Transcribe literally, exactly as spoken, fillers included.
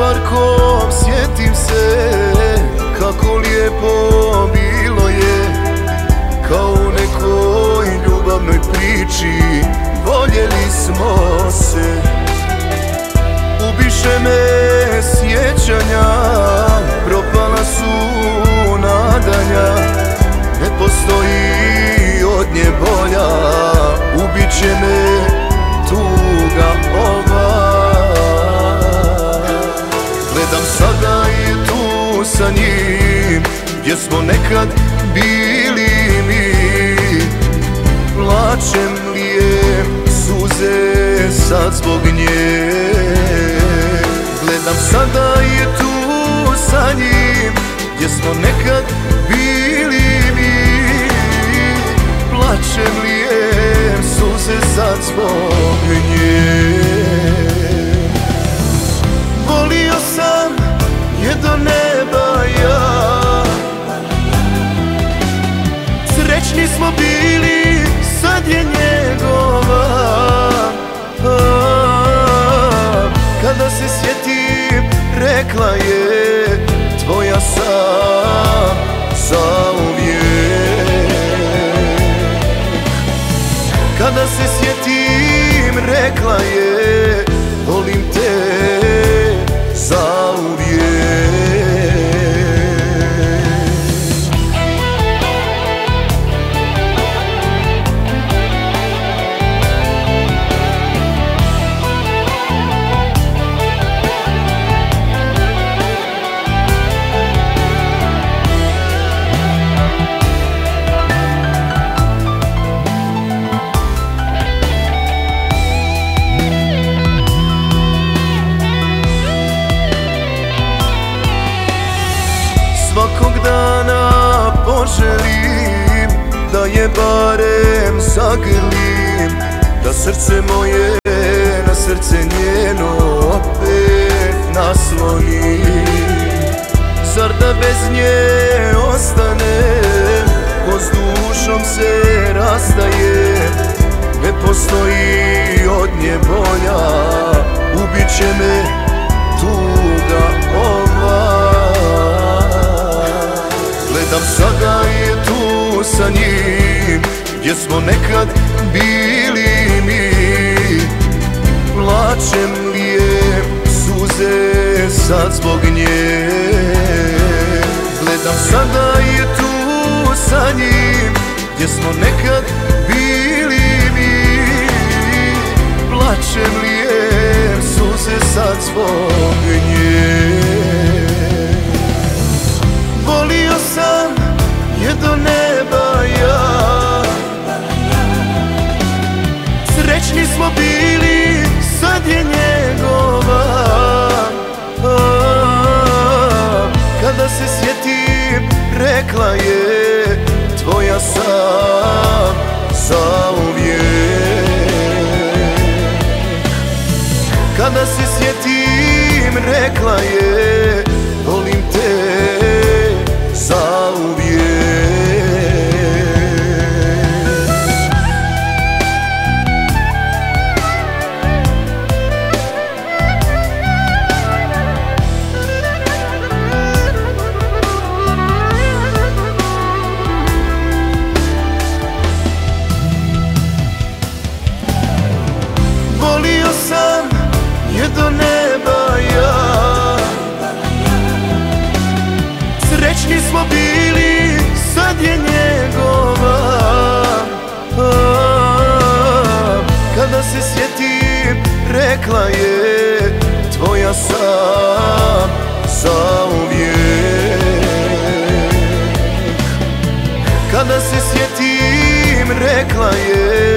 parkom sjetim se kako lijepo bilo je, kao u nekoj ljubavnoj priči voljeli smo se. Ubiše me sjećanja, propala su nadanja, ne postoji od nje bolja, ubiće me tuga ova. Gledam sada i tu sa njim, gdje smo nekad bili mi, plačem lijem suze sad zbog nje. Gledam sada i tu sa njim, gdje smo nekad bili mi, plačem lijem suze sad zbog nje. Volio sam je do neba ja, srećni smo bili, sad je njegova. Kada se sjetim, rekla je, tvoja sam zauvijek. Kada se sjetim, rekla je, volim te zauvijek. Svakog dana poželim da je barem zagrlim, da srce moje na srce njeno opet naslonim. Zar da bez nje ostanem, ko s dušom se rastaje, ne postoji od nje bolja, ubiće me tuga ova. Gledam sada i tu sa njim, gdje smo nekad bili mi, plačem lijem suze sad zbog nje. Gledam sada i tu sa njim, gdje smo nekad bili mi, plačem lijem suze sad zbog nje. Volio sam je do neba ja, srećni smo bili, sad je njegova. Kada se sjetim, rekla je, tvoja sam zauvijek. Kada se sjetim, rekla je, volim te zauvijek. Volio sam je do neba ja, srećni smo bili, sad je njegova. Kada se sjetim, rekla je, tvoja sam zauvijek. Kada se sjetim, rekla je,